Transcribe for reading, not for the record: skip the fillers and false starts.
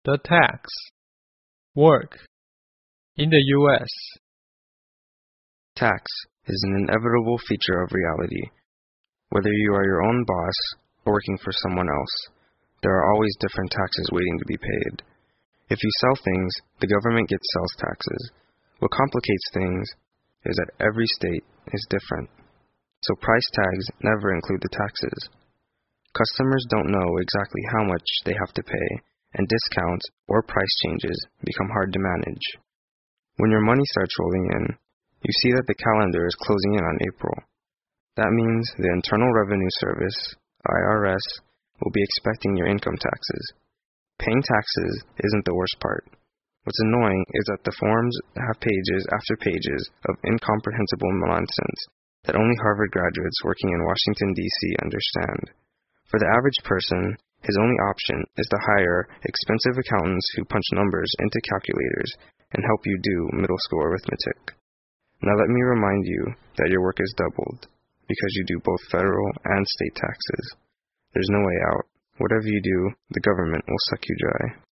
The tax. Work. In the U.S. Tax is an inevitable feature of reality. Whether you are your own boss or working for someone else, there are always different taxes waiting to be paid. If you sell things, the government gets sales taxes. What complicates things is that every state is different, so price tags never include the taxes. Customers don't know exactly how much they have to pay, and discounts or price changes become hard to manage. When your money starts rolling in, you see that the calendar is closing in on April. That means the Internal Revenue Service, IRS, will be expecting your income taxes. Paying taxes isn't the worst part. What's annoying is that the forms have pages after pages of incomprehensible nonsense that only Harvard graduates working in Washington, D.C. understand. For the average person, his only option is to hire expensive accountants who punch numbers into calculators and help you do middle school arithmetic. Now let me remind you that your work is doubled because you do both federal and state taxes. There's no way out. Whatever you do, the government will suck you dry.